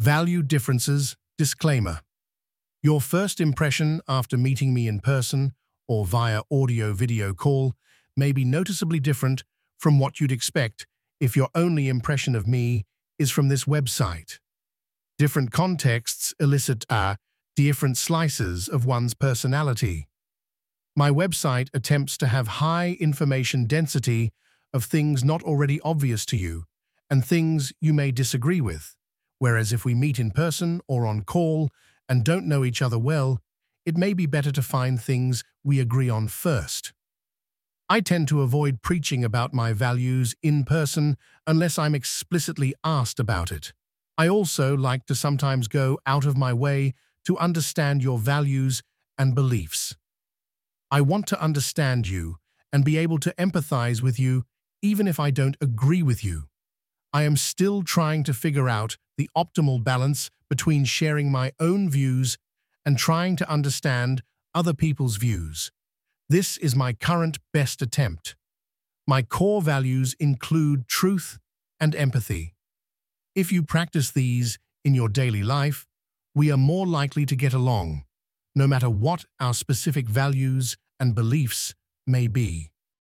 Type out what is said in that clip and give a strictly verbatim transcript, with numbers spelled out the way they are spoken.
Value differences. Disclaimer. Your first impression after meeting me in person or via audio-video call may be noticeably different from what you'd expect if your only impression of me is from this website. Different contexts elicit uh, different slices of one's personality. My website attempts to have high information density of things not already obvious to you and things you may disagree with, whereas if we meet in person or on call and don't know each other well, it may be better to find things we agree on first. I tend to avoid preaching about my values in person unless I'm explicitly asked about it. I also like to sometimes go out of my way to understand your values and beliefs. I want to understand you and be able to empathize with you even if I don't agree with you. I am still trying to figure out the optimal balance between sharing my own views and trying to understand other people's views. This is my current best attempt. My core values include truth and empathy. If you practice these in your daily life, we are more likely to get along, no matter what our specific values and beliefs may be.